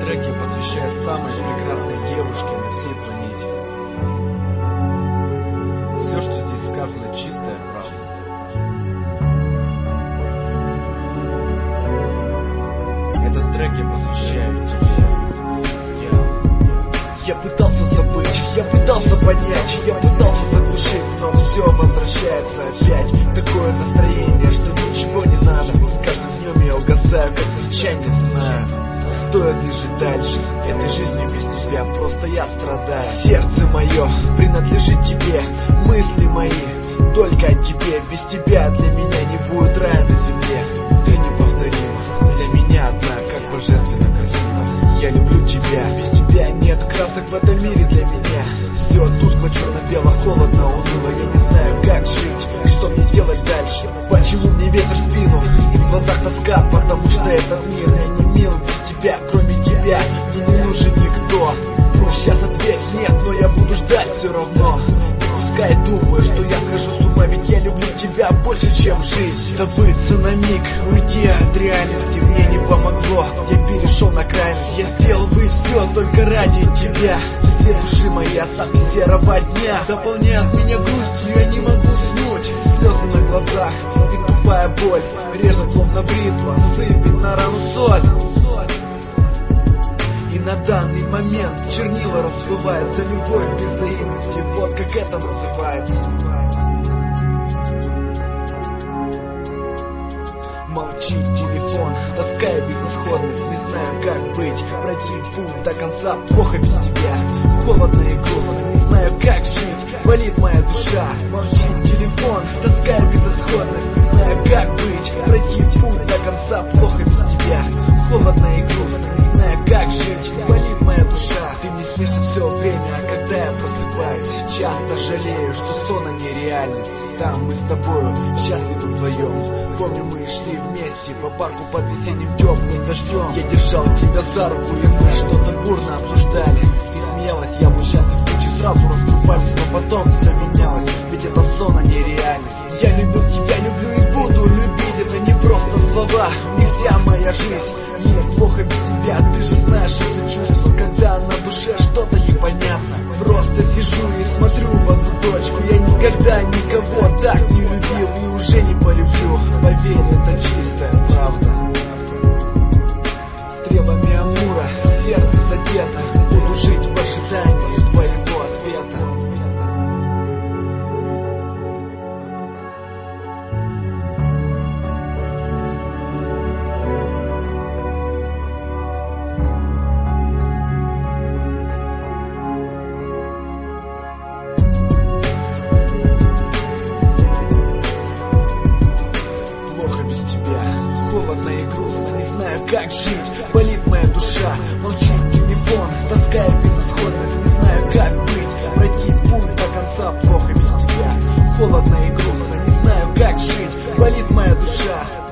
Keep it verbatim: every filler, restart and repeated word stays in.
трек я посвящаю самой прекрасной девушке на всей планете. Все, что здесь сказано, чистая правда. Этот трек я посвящаю тебе. Я пытался забыть, я пытался понять, я пытался заглушить, но все возвращается опять. Такое настроение, что ничего не надо. С каждым днем я угасаю, как свеча, не знаю, стоит ли жить дальше этой жизнью без тебя, просто я страдаю. Сердце мое принадлежит тебе, мысли мои только о тебе. Без тебя для меня не будет рая на земле. Ты неповторима, для меня одна, как божественно красиво. Я люблю тебя, без тебя нет красок в этом мире для меня. Все тускло, черно-бело, холодно, уныло. Я не знаю, как жить, что мне делать дальше. Почему мне ветер в спину и в глазах тоска? Потому что этот мир я не мил без тебя. Кроме тебя мне не нужен никто. Ну сейчас ответь нет, но я буду ждать все равно. Пускай думаю, что я схожу с ума, ведь я люблю тебя больше, чем жизнь. Забыться на миг, уйти от реальности мне не помогло. Я перешел на крайность, я сделал бы все только ради тебя. Свет души моей остатки серого дня дополняют меня грустью, я не могу уснуть. Слезы на глазах и тупая боль режет словно бритва, сыпет на рану соль. И на данный момент чернила расплываются, любовь без взаимности, вот как это называется. Молчит телефон, тоска и безысходность, не знаю как быть. Пройти путь до конца плохо без тебя. Холодно и грустно, не знаю как жить, болит моя душа. Молчит телефон, тоска и безысходность, не знаю как быть. Пройти путь до конца плохо без тебя. Холодно и грустно, не знаю как жить, болит моя душа. Ты мне снишься все время, а когда я просыпаюсь, часто жалею, что сон, а не реальность. Там мы с тобою счастливы вдвоем. Помню, мы шли вместе по парку под весенним теплым дождем. Я держал тебя за руку, и мы что-то бурно обсуждали. Ты смеялась, я был счастлив, тучи сразу расступались, но потом все менялось, ведь это сон, а не реальность. Я любил тебя, люблю и буду любить, это не просто слова, не вся моя жизнь. Мне плохо без тебя, ты же знаешь эти чувства, когда на душе что-то непонятно. Просто сижу и смотрю в одну точку, я никогда никого так не любил и уже не полюблю. Поверь, это чистая правда. Стрелами Амура сердце задето, буду жить в ожидании твоего ответа. Холодно и грустно, не знаю как жить, болит моя душа. Молчит телефон, тоска и безысходность, не знаю как быть. Пройти путь до конца плохо без тебя. Холодно и грустно, не знаю как жить, болит моя душа.